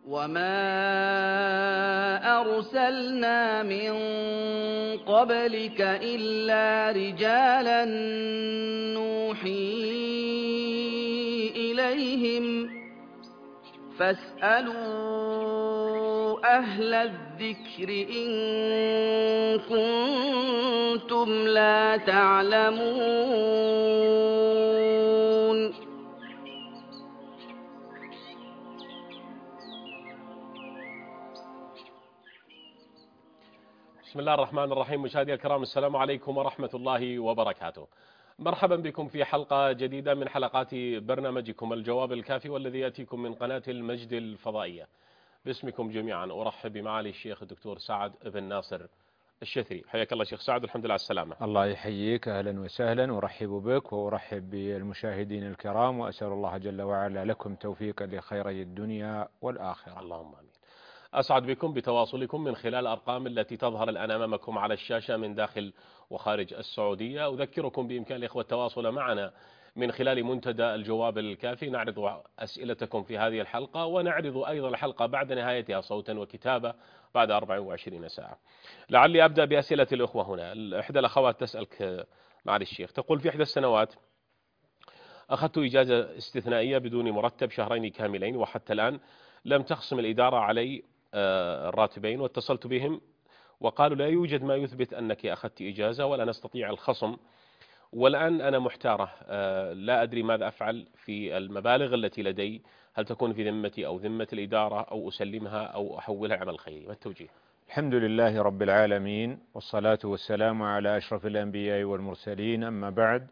وَمَا أَرْسَلْنَا مِن قَبْلِكَ إِلَّا رِجَالًا نُّوحِي إِلَيْهِمْ ۖ فَاسْأَلُوا أَهْلَ الذِّكْرِ إِن كُنتُمْ لَا تَعْلَمُونَ. بسم الله الرحمن الرحيم. مشاهدي الكرام، السلام عليكم ورحمة الله وبركاته. مرحبا بكم في حلقة جديدة من حلقات برنامجكم الجواب الكافي، والذي يأتيكم من قناة المجد الفضائية. باسمكم جميعا أرحب بمعالي الشيخ الدكتور سعد بن ناصر الشثري. حياك الله شيخ سعد، الحمد لله على السلامة. الله يحييك، أهلا وسهلا، وأرحب بك وأرحب بالمشاهدين الكرام، وأسأل الله جل وعلا لكم توفيقا لخيري الدنيا والآخرة. اللهم آمين. أسعد بكم بتواصلكم من خلال الأرقام التي تظهر الآن أمامكم على الشاشة من داخل وخارج السعودية. أذكركم بإمكان الإخوة التواصل معنا من خلال منتدى الجواب الكافي. نعرض أسئلتكم في هذه الحلقة، ونعرض أيضا الحلقة بعد نهايتها صوتا وكتابة بعد 24 ساعة. لعلي أبدأ بأسئلة الأخوة هنا. إحدى الأخوات تسألك معالي الشيخ، تقول: في إحدى السنوات أخذت إجازة استثنائية بدون مرتب شهرين كاملين، وحتى الآن لم تخصم الإدارة علي الراتبين، واتصلت بهم وقالوا لا يوجد ما يثبت أنك أخذت إجازة ولا نستطيع الخصم، والآن أنا محتارة، لا أدري ماذا أفعل في المبالغ التي لدي، هل تكون في ذمتي أو ذمة الإدارة أو أسلمها أو أحولها عمل خيري؟ ما التوجيه؟ الحمد لله رب العالمين، والصلاة والسلام على أشرف الأنبياء والمرسلين، أما بعد،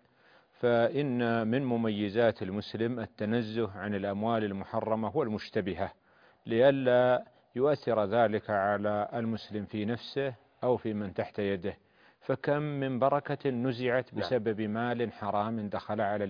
فإن من مميزات المسلم التنزه عن الأموال المحرمة والمشتبهة، لئلا يؤثر ذلك على المسلم في نفسه أو في من تحت يده. فكم من بركة نزعت بسبب مال حرام دخل على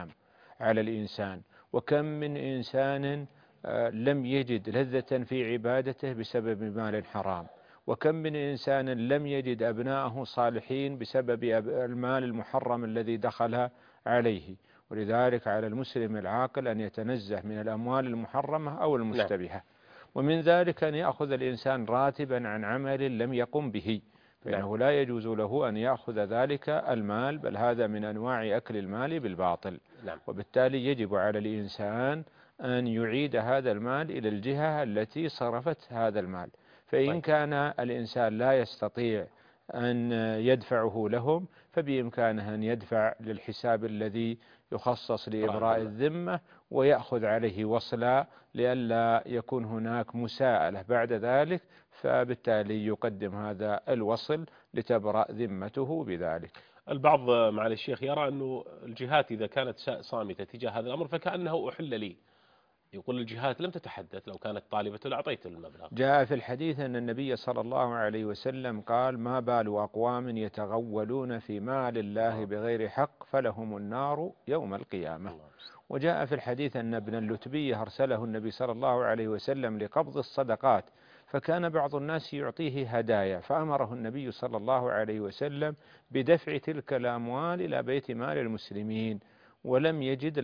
الإنسان، وكم من إنسان لم يجد لذة في عبادته بسبب مال حرام، وكم من إنسان لم يجد أبناءه صالحين بسبب المال المحرم الذي دخل عليه. ولذلك على المسلم العاقل أن يتنزه من الأموال المحرمة أو المشتبهة. ومن ذلك أن يأخذ الإنسان راتبا عن عمل لم يقم به، فإنه لا يجوز له أن يأخذ ذلك المال، بل هذا من أنواع أكل المال بالباطل. وبالتالي يجب على الإنسان أن يعيد هذا المال إلى الجهة التي صرفت هذا المال. فإن كان الإنسان لا يستطيع أن يدفعه لهم، فبإمكانه أن يدفع للحساب الذي يخصص لإبراء الذمة ويأخذ عليه وصلا، لئلا يكون هناك مساءلة بعد ذلك، فبالتالي يقدم هذا الوصل لتبرأ ذمته بذلك. البعض معالي الشيخ يرى أنه الجهات إذا كانت صامتة تجاه هذا الأمر فكأنه أحل لي. يقول الجهات لم تتحدث، لو كانت طالبة لأعطيت المبلغ. جاء في الحديث أن النبي صلى الله عليه وسلم قال: ما بال أقوام يتغولون في مال الله بغير حق فلهم النار يوم القيامة. وجاء في الحديث أن ابن اللتبية أرسله النبي صلى الله عليه وسلم لقبض الصدقات، فكان بعض الناس يعطيه هدايا، فأمره النبي صلى الله عليه وسلم بدفع تلك الأموال إلى بيت مال المسلمين، ولم يجد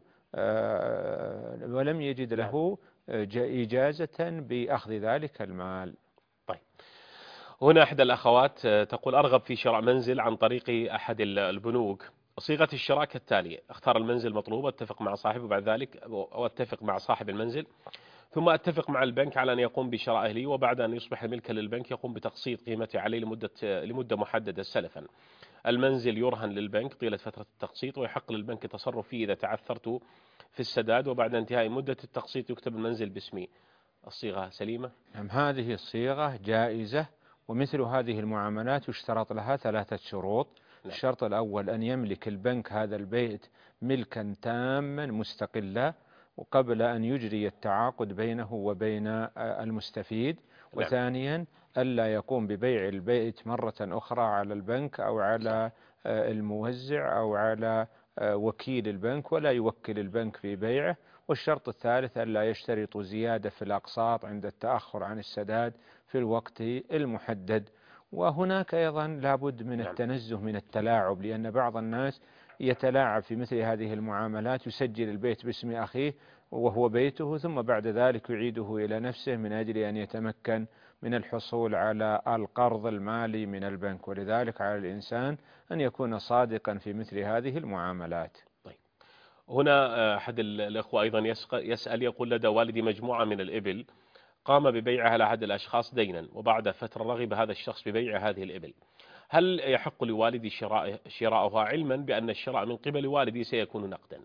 له إجازة بأخذ ذلك المال. طيب، هنا أحد الأخوات تقول: أرغب في شراء منزل عن طريق أحد البنوك. صيغة الشراء كالتالي: أختار المنزل المطلوب، أتفق مع صاحبه، وبعد ذلك أتفق مع صاحب المنزل، ثم أتفق مع البنك على أن يقوم بشرائه لي، وبعد أن يصبح ملكا للبنك يقوم بتقسيط قيمته عليه لمدة محددة سلفا. المنزل يرهن للبنك طيلة فترة التقسيط، ويحق للبنك التصرف فيه إذا تعثرت في السداد، وبعد انتهاء مدة التقسيط يكتب المنزل باسمي. الصيغة سليمة؟ نعم، هذه الصيغة جائزة، ومثل هذه المعاملات يشترط لها 3 شروط. الشرط الأول أن يملك البنك هذا البيت ملكا تاما مستقلا وقبل أن يجري التعاقد بينه وبين المستفيد. وثانيا ألا يقوم ببيع البيت مرة أخرى على البنك أو على الموزع أو على وكيل البنك، ولا يوكل البنك في بيعه. والشرط الثالث ألا يشترط زيادة في الأقساط عند التأخر عن السداد في الوقت المحدد. وهناك أيضا لابد من التنزه من التلاعب، لأن بعض الناس يتلاعب في مثل هذه المعاملات، يسجل البيت باسم أخيه وهو بيته، ثم بعد ذلك يعيده إلى نفسه من أجل أن يتمكن من الحصول على القرض المالي من البنك. ولذلك على الإنسان أن يكون صادقا في مثل هذه المعاملات. طيب، هنا أحد الأخوة أيضا يسأل، يقول: لدى والدي مجموعة من الإبل، قام ببيعها لأحد الأشخاص دينا، وبعد فترة رغب هذا الشخص ببيع هذه الإبل. هل يحق لوالدي شراؤها، علما بأن الشراء من قبل والدي سيكون نقدا؟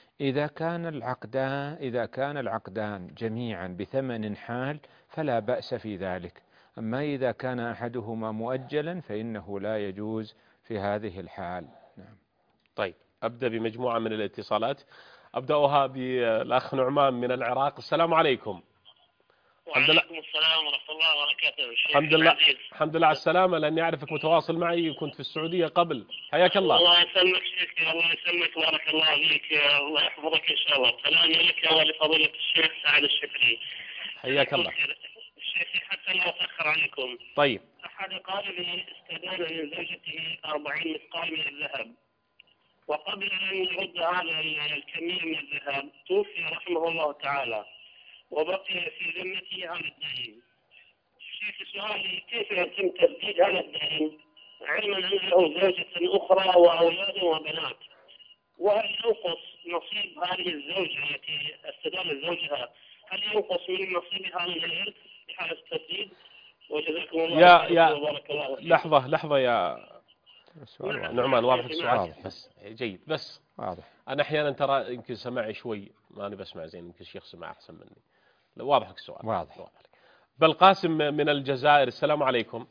إذا كان العقدان جميعا بثمن حال فلا بأس في ذلك. أما إذا كان أحدهما مؤجلا فإنه لا يجوز في هذه الحال. نعم. طيب، أبدأ بمجموعة من الاتصالات، أبدأها بالأخ نعمان من العراق. السلام عليكم. وعليكم السلام ورحمة الله وبركاته. الحمد لله، الحمد لله على السلامة، لأني أعرفك متواصل معي وكنت في السعودية قبل. حياك الله. الله يسلمك شيخ، الله يسلمك، بارك الله فيك، الله يحفظك إن شاء الله. سلام لك ولفضيلة الشيخ سعد الشكري. حياك الله. الشيخ حتى لا أتأخر عنكم. طيب. أحد قارئ استدان من زوجته 40 مثقال من الذهب، وقبل أن يرد هذا الكمية من الذهب توفي رحمه الله تعالى، وبقي في ذمته هذا الدين. شيخ سؤالي: كيف يتم تسديد هذا الدين علما أن له زوجة أخرى وأولاد وبنات؟ وهل ينقص نصيب هذه الزوجة التي استدان زوجها، هل ينقص من نصيبها من الإرث في حال التسديد؟ وجزاكم الله خيرا وبارك الله فيكم. لحظة يا نعمان، واضح السؤال؟ بس جيد، بس واضح. أنا أحيانا ترى يمكن سماعي شوي ما أنا بسمع زين، يمكن الشيخ سمع أحسن مني. واضح السؤال؟ واضح. بالقاسم من الجزائر. السلام عليكم.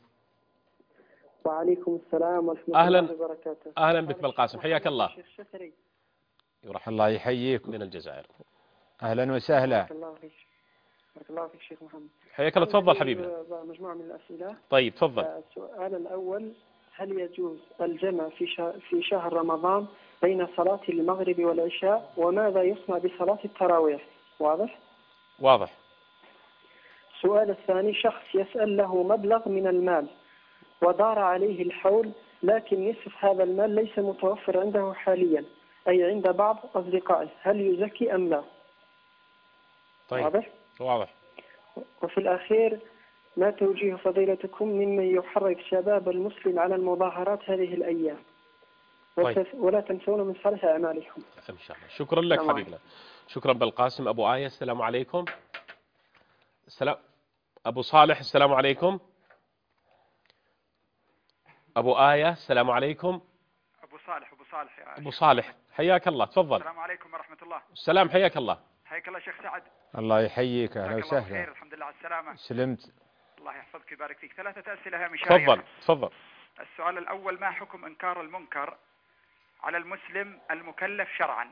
وعليكم السلام ورحمة الله وبركاته. أهلا بك بالقاسم، حياك الله. الله يحييكم من الجزائر. أهلا وسهلا. بارك الله فيك. بارك الله فيك شيخ محمد. حياك الله، تفضل حبيبنا. مجموعة من الأسئلة. طيب تفضل. السؤال الأول: هل يجوز الجمع في شهر رمضان بين صلاة المغرب والعشاء؟ وماذا يصنع بصلاة التراويح؟ واضح؟ واضح. السؤال الثاني: شخص يسأل له مبلغ من المال ودار عليه الحول، لكن نصف هذا المال ليس متوفر عنده حاليا، أي عند بعض أصدقائه، هل يزكي أم لا؟ طيب. واضح؟ واضح. وفي الأخير: ما توجيه فضيلتكم ممن يحرك شباب المسلم على المظاهرات هذه الأيام؟ طيب. ولا تنسون من صالح أعمالكم. إن شاء الله. شكرا لك حبيبنا. شكرا بالقاسم. أبو آية السلام عليكم. السلام. أبو صالح السلام عليكم. أبو آية السلام عليكم. أبو صالح يا أبو صالح حياك الله، تفضل. السلام عليكم ورحمة الله. السلام، حياك الله. حياك الله شيخ سعد. الله يحييك، أهلا وسهلا. خير، الحمد لله على السلامة. سلمت. الله يحفظك ويبارك فيك. 3 أسئلة هامشية. تفضل. السؤال الأول: ما حكم إنكار المنكر على المسلم المكلف شرعا؟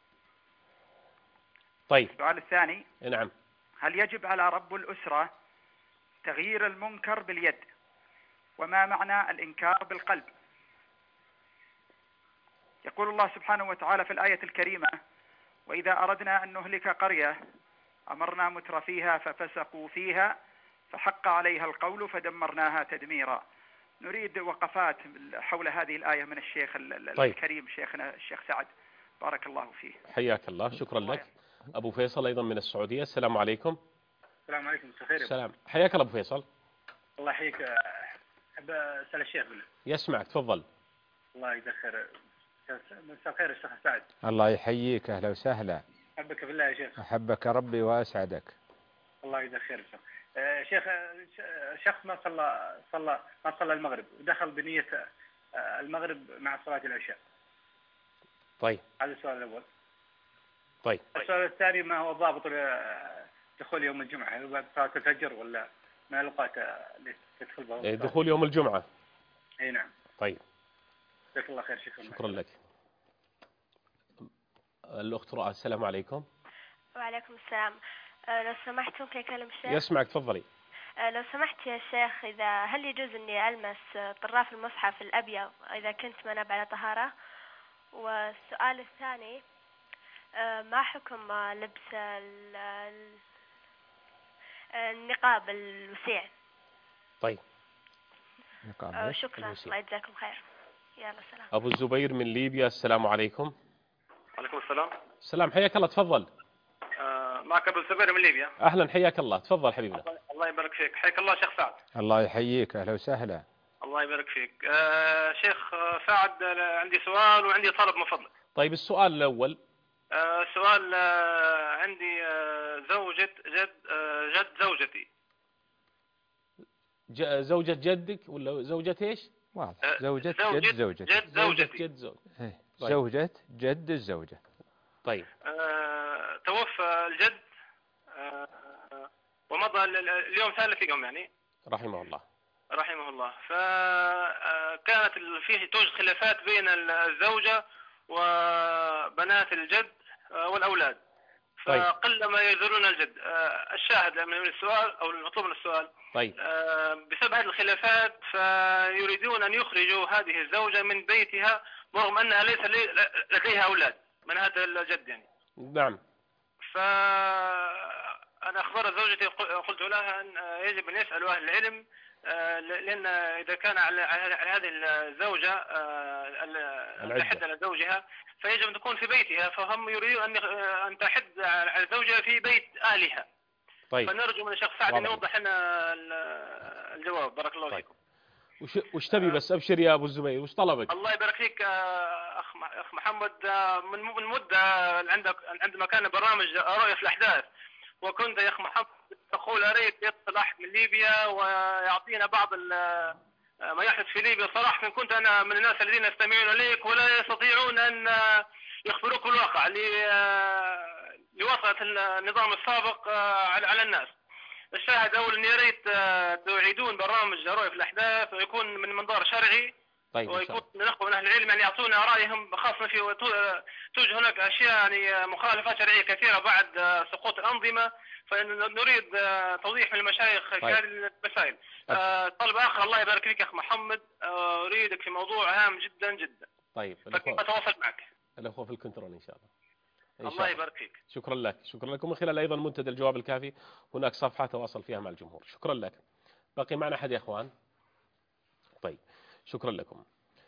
طيب. السؤال الثاني: نعم. هل يجب على رب الأسرة تغيير المنكر باليد؟ وما معنى الإنكار بالقلب؟ يقول الله سبحانه وتعالى في الآية الكريمة: وإذا أردنا أن نهلك قرية أمرنا متر فيها ففسقوا فيها فحق عليها القول فدمرناها تدميرا. نريد وقفات حول هذه الآية من الشيخ الكريم شيخنا الشيخ سعد، بارك الله فيه. حياك الله، شكرا لك. أبو فيصل أيضا من السعودية. السلام عليكم. السلام عليكم. خير. السلام، حياك الله أبو فيصل. الله يحييك. أحب أسأل الشيخ بالله. يسمعك، تفضل. الله يجزاك خير. مساء الخير الشيخ سعد. الله يحييك، أهلا وسهلا. أحبك بالله يا شيخ. أحبك ربي وأسعدك. الله يجزاك خير شيخ. شيخ، شخص ما صلى المغرب ودخل بنية المغرب مع صلاة العشاء. طيب. هذا السؤال الأول. طيب. السؤال الثاني: ما هو ضابط دخول يوم الجمعة؟ هل بعد صلاة الفجر ولا من الأوقات اللي تدخل بها؟ دخول يوم الجمعة. أي نعم. طيب. جزاك الله خير. شكرا لك. الأخت رؤى السلام عليكم. وعليكم السلام. لو سمحت ممكن أكلم الشيخ؟ يسمعك، تفضلي. لو سمحت يا شيخ، هل يجوز أني ألمس طراف المصحف الأبيض إذا كنت منب على طهارة؟ والسؤال الثاني: ما حكم لبس النقاب الوسيع؟ طيب. شكرا، الله يجزاكم خير. يلا سلام. أبو الزبير من ليبيا، السلام عليكم. وعليكم السلام. السلام، حياك الله، تفضل. معك أبو الزبير من ليبيا. أهلا، حياك الله، تفضل حبيبنا. الله يبارك فيك، حياك الله شيخ سعد. الله يحييك، أهلا وسهلا. الله يبارك فيك. شيخ سعد، عندي سؤال وعندي طلب من فضلك. طيب، السؤال الأول. سؤال، عندي زوجة جد زوجتي. زوجة جدك ولا زوجة ايش؟ واضح، زوجة جد زوجتي. جد زوجتي. جد زوجة. طيب. زوجة جد الزوجة. طيب. توفى الجد، ومضى اليوم ثالث يوم يعني. رحمه الله. رحمه الله. فكانت فيه توجد خلافات بين الزوجة وبنات الجد والأولاد، فقلما يزورون الجد. الشاهد من السؤال أو المطلوب من السؤال، طيب. بسبب هذه الخلافات فيريدون أن يخرجوا هذه الزوجة من بيتها رغم أنها ليس لديها أولاد من هذا الجد يعني. نعم. فأنا أخبرت زوجتي، قلت لها أن يجب أن يسألوا أهل العلم، لأن إذا كان على هذه الزوجة الحد على زوجها فيجب أن تكون في بيتها، فهم يريدون أن تحد على زوجها في بيت أهلها. طيب. فنرجو من الشيخ سعد أن يوضح لنا الجواب. بارك الله فيكم. وش تبي بس؟ أبشر يا أبو الزبير، وش طلبك؟ الله يبارك فيك أخ محمد. من مدة عندما كان برنامج رؤية في الأحداث، وكنت يا أخ محمد تقول أريد يتصل أحد من ليبيا ويعطينا بعض ما يحدث في ليبيا. صراحة كنت أنا من الناس الذين يستمعون إليك ولا يستطيعون أن يخبروك الواقع لوصلة النظام السابق على الناس. الشاهد أول أن يا ريت تعيدون برامج رؤية في الأحداث ويكون من منظار شرعي. طيب. ويكون نخبر من أهل العلم يعني يعطونا رأيهم، خاصة في توجد هناك أشياء يعني مخالفات شرعية كثيرة بعد سقوط الأنظمة، فنريد توضيح من المشايخ في هذه المسائل. طلب آخر، الله يبارك فيك يا أخ محمد، أريدك في موضوع هام جدا جدا. طيب. فكيف أتواصل معك؟ الأخوة في الكنترول إن شاء الله. الله يبارك فيك. شكرا لك، شكرا لكم. من خلال أيضا منتدى الجواب الكافي هناك صفحة تواصل فيها مع الجمهور. شكرا لك. باقي معنا أحد يا أخوان؟ طيب، شكرا لكم.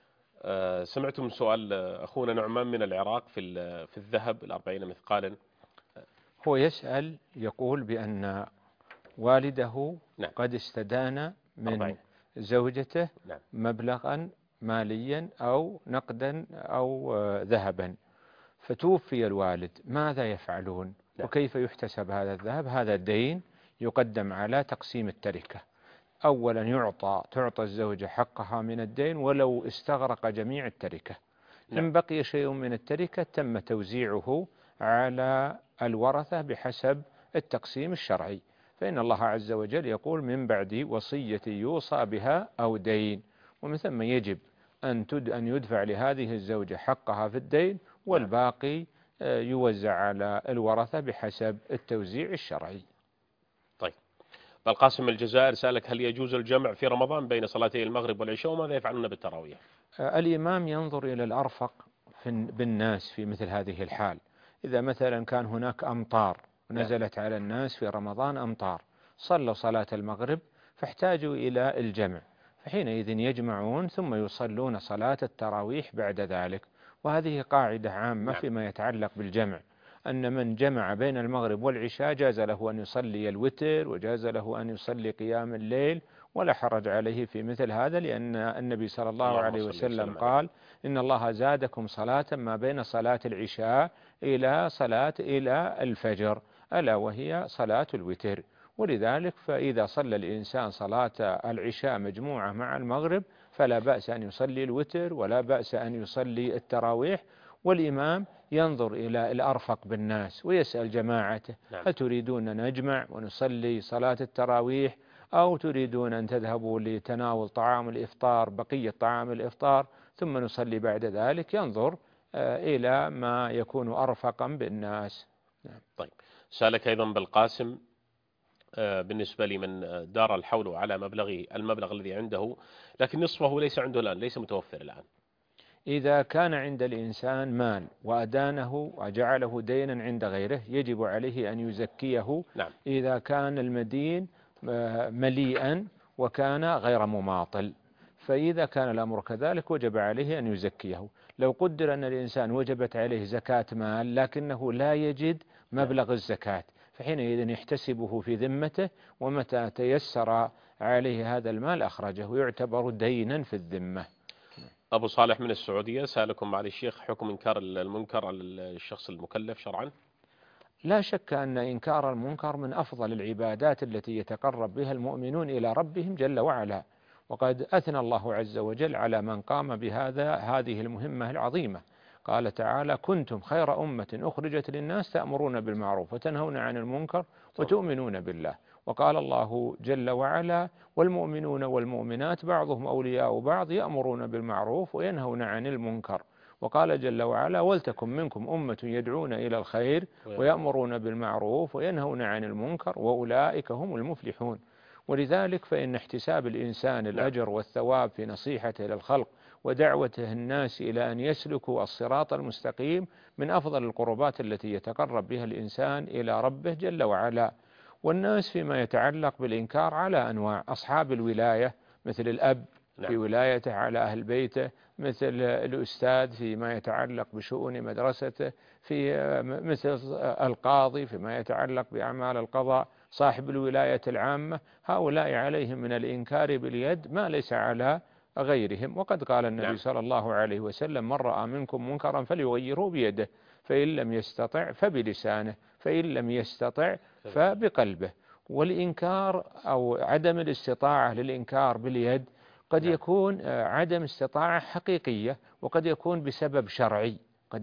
سمعتم سؤال أخونا نعمان من العراق في الذهب 40 مثقالا. هو يسأل، يقول بأن والده نعم. قد استدان من 40. زوجته نعم. مبلغا ماليا أو نقدا أو ذهبا، فتوفي الوالد، ماذا يفعلون؟ نعم. وكيف يحتسب هذا الذهب؟ هذا الدين يقدم على تقسيم التركة. أولا تعطى الزوجة حقها من الدين ولو استغرق جميع التركة. نعم. إن بقي شيء من التركة تم توزيعه على الورثة بحسب التقسيم الشرعي، فإن الله عز وجل يقول من بعد وصية يوصى بها أو دين، ومن ثم يجب أن يدفع لهذه الزوجة حقها في الدين، والباقي يوزع على الورثة بحسب التوزيع الشرعي. طيب. القاسم الجزائر سألك هل يجوز الجمع في رمضان بين صلاتي المغرب والعشاء، وماذا يفعلون بالتراويح؟ الإمام ينظر إلى الأرفق بالناس في مثل هذه الحال. إذا مثلا كان هناك أمطار نزلت على الناس في رمضان، أمطار، صلوا صلاة المغرب فاحتاجوا إلى الجمع، فحينئذ يجمعون ثم يصلون صلاة التراويح بعد ذلك. وهذه قاعدة عامة فيما يتعلق بالجمع، أن من جمع بين المغرب والعشاء جاز له أن يصلي الوتر وجاز له أن يصلي قيام الليل، ولا حرج عليه في مثل هذا، لأن النبي صلى الله عليه وسلم قال إن الله زادكم صلاة ما بين صلاة العشاء إلى الفجر، ألا وهي صلاة الوتر. ولذلك فإذا صلى الإنسان صلاة العشاء مجموعة مع المغرب فلا بأس أن يصلي الوتر ولا بأس أن يصلي التراويح، والإمام ينظر إلى الأرفق بالناس ويسأل جماعته هل تريدون أن نجمع ونصلي صلاة التراويح، أو تريدون أن تذهبوا لتناول طعام الإفطار، بقية طعام الإفطار، ثم نصلي بعد ذلك. ينظر إلى ما يكون أرفقا بالناس. طيب. سألك أيضا بالقاسم بالنسبة لمن دار الحول على المبلغ الذي عنده، لكن نصفه ليس عنده الآن، ليس متوفر الآن. إذا كان عند الإنسان مال وأدانه وجعله دينا عند غيره يجب عليه أن يزكيه. نعم. إذا كان المدين مليئا وكان غير مماطل، فإذا كان الأمر كذلك وجب عليه أن يزكيه. لو قدر أن الإنسان وجبت عليه زكاة مال لكنه لا يجد مبلغ الزكاة، فحينئذ يحتسبه في ذمته، ومتى تيسر عليه هذا المال أخرجه، ويعتبر دينا في الذمة. أبو صالح من السعودية سألكم معالي الشيخ حكم إنكار المنكر على الشخص المكلف شرعا؟ لا شك أن إنكار المنكر من أفضل العبادات التي يتقرب بها المؤمنون إلى ربهم جل وعلا، وقد أثنى الله عز وجل على من قام هذه المهمة العظيمة. قال تعالى: كنتم خير أمة أخرجت للناس تأمرون بالمعروف وتنهون عن المنكر وتؤمنون بالله. وقال الله جل وعلا: والمؤمنون والمؤمنات بعضهم أولياء بعض يأمرون بالمعروف وينهون عن المنكر. وقال جل وعلا: ولتكن منكم أمة يدعون إلى الخير ويأمرون بالمعروف وينهون عن المنكر وأولئك هم المفلحون. ولذلك فإن احتساب الإنسان الأجر والثواب في نصيحته للخلق ودعوته الناس إلى أن يسلكوا الصراط المستقيم من أفضل القربات التي يتقرب بها الإنسان إلى ربه جل وعلا. والناس فيما يتعلق بالإنكار على أنواع: أصحاب الولاية مثل الأب في ولايته على أهل بيته، مثل الأستاذ فيما يتعلق بشؤون مدرسته، في مثل القاضي فيما يتعلق بأعمال القضاء، صاحب الولاية العامة، هؤلاء عليهم من الإنكار باليد ما ليس على غيرهم. وقد قال النبي صلى الله عليه وسلم: من رأى منكم منكرا فليغيره بيده، فإن لم يستطع فبلسانه، فإن لم يستطع فبقلبه. والإنكار أو عدم الاستطاعة للإنكار باليد قد يكون عدم استطاعة حقيقية، وقد يكون بسبب شرعي،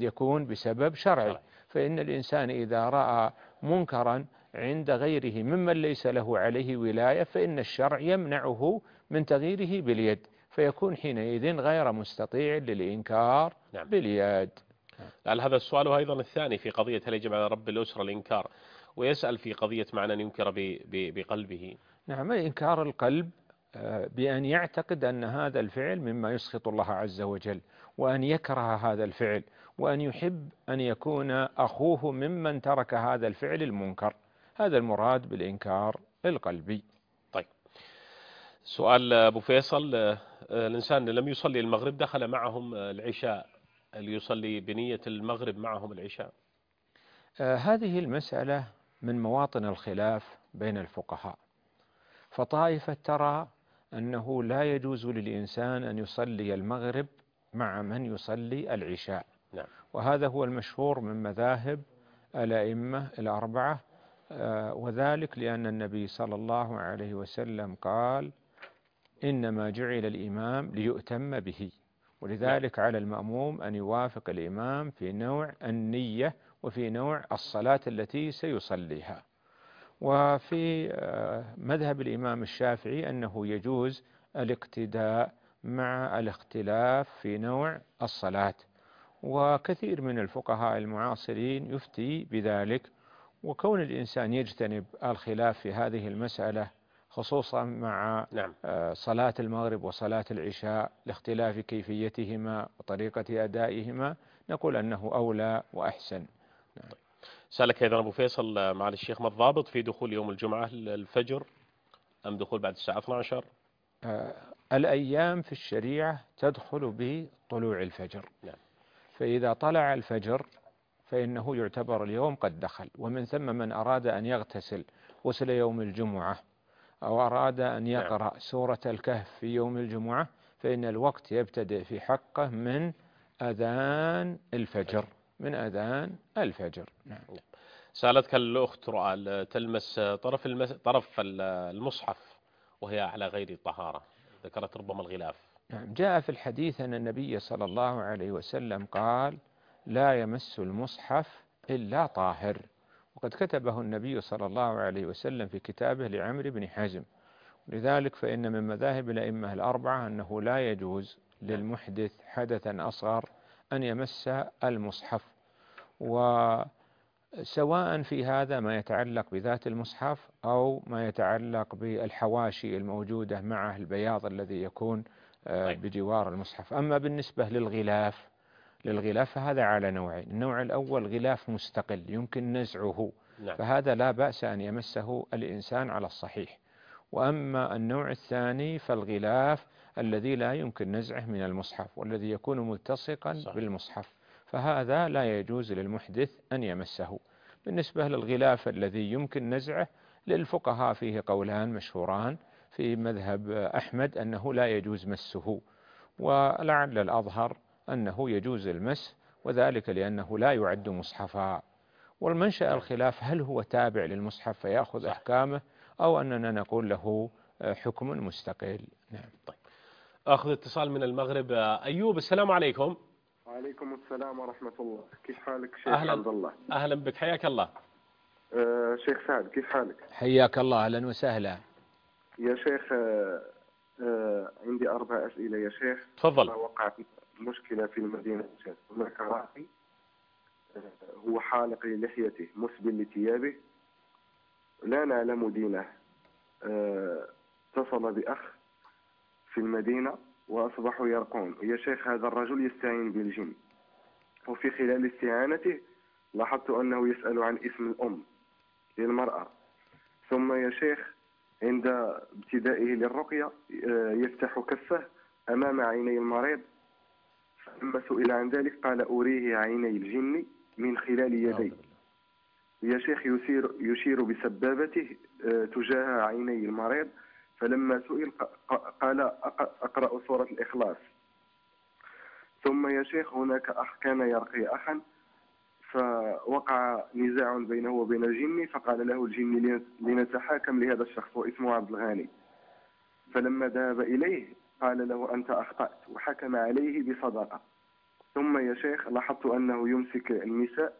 فإن الإنسان إذا رأى منكرا عند غيره ممن ليس له عليه ولاية فإن الشرع يمنعه من تغييره باليد، فيكون حينئذ غير مستطيع للإنكار باليد. لعل هذا السؤال أيضا الثاني في قضية هل يجب على رب الأسرة الإنكار، ويسأل في قضية معنى أن ينكر بقلبه. نعم، إنكار القلب بأن يعتقد أن هذا الفعل مما يسخط الله عز وجل، وأن يكره هذا الفعل، وأن يحب أن يكون أخوه ممن ترك هذا الفعل المنكر. هذا المراد بالإنكار القلبي. طيب، سؤال أبو فيصل: الإنسان لم يصلي المغرب دخل معهم العشاء، هل يصلي بنية المغرب معهم العشاء؟ هذه المسألة من مواطن الخلاف بين الفقهاء، فطائفة ترى أنه لا يجوز للإنسان أن يصلي المغرب مع من يصلي العشاء، وهذا هو المشهور من مذاهب الأئمة الأربعة، وذلك لأن النبي صلى الله عليه وسلم قال: إنما جعل الإمام ليؤتم به، ولذلك على المأموم أن يوافق الإمام في نوع النية وفي نوع الصلاة التي سيصليها. وفي مذهب الإمام الشافعي أنه يجوز الاقتداء مع الاختلاف في نوع الصلاة، وكثير من الفقهاء المعاصرين يفتي بذلك. وكون الإنسان يجتنب الخلاف في هذه المسألة خصوصا مع صلاة المغرب وصلاة العشاء لاختلاف كيفيتهما وطريقة أدائهما، نقول أنه أولى وأحسن. سألك أيضا أبو فيصل معالي الشيخ: ما الضابط في دخول يوم الجمعة الفجر أم دخول بعد الساعة 12؟ الأيام في الشريعة تدخل بطلوع الفجر، فإذا طلع الفجر فإنه يعتبر اليوم قد دخل. ومن ثم من أراد أن يغتسل غسل يوم الجمعة أو أراد أن يقرأ سورة الكهف في يوم الجمعة فإن الوقت يبتدئ في حقه من أذان الفجر، سألتك الأخت رؤى: تلمس طرف المصحف وهي على غير الطهارة، ذكرت ربما الغلاف. جاء في الحديث أن النبي صلى الله عليه وسلم قال: لا يمس المصحف إلا طاهر، وقد كتبه النبي صلى الله عليه وسلم في كتابه لعمرو بن حزم. لذلك فإن من مذاهب الأئمة الأربعة أنه لا يجوز للمحدث حدثا أصغر أن يمس المصحف، وسواء في هذا ما يتعلق بذات المصحف أو ما يتعلق بالحواشي الموجودة معه البياض الذي يكون بجوار المصحف. أما بالنسبة للغلاف فهذا على نوعين: النوع الأول غلاف مستقل يمكن نزعه، فهذا لا بأس أن يمسه الإنسان على الصحيح. وأما النوع الثاني فالغلاف الذي لا يمكن نزعه من المصحف والذي يكون ملتصقا صحيح. بالمصحف، فهذا لا يجوز للمحدث أن يمسه. بالنسبة للغلاف الذي يمكن نزعه، للفقهاء فيه قولان مشهوران. في مذهب أحمد أنه لا يجوز مسه، ولعل الأظهر أنه يجوز المس، وذلك لأنه لا يعد مصحفا. والمنشأ الخلاف هل هو تابع للمصحف فيأخذ أحكامه، أو أننا نقول له حكم مستقل. نعم. طيب، أخذ اتصال من المغرب. أيوب، السلام عليكم. وعليكم السلام ورحمة الله. كيف حالك شيخ عبد الله؟ أهلا بك، حياك الله. شيخ سعد، كيف حالك؟ حياك الله، أهلا وسهلا. يا شيخ، عندي 4 أسئلة يا شيخ. تفضل. وقعت مشكلة في المدينة. هناك راعي هو حالق للحيته مسبل لثيابه، لا نعلم دينه. اتصل بأخ في المدينة وأصبحوا يرقون. يا شيخ، هذا الرجل يستعين بالجن، وفي خلال استعانته لاحظت أنه يسأل عن اسم الأم للمرأة. ثم يا شيخ عند ابتدائه للرقية يفتح كفه أمام عيني المريض، فلما سئل عن ذلك قال أريه عيني الجن من خلال يدي. يا شيخ يشير بسبابته تجاه عيني المريض، فلما سئل قال أقرأ سورة الإخلاص. ثم يا شيخ هناك أخ كان يرقي أخا، فوقع نزاع بينه وبين الجن، فقال له الجن لنتحاكم لهذا الشخص واسمه عبد الغني. فلما ذهب إليه قال له أنت أخطأت، وحكم عليه بصدقة. ثم يا شيخ لاحظت أنه يمسك النساء،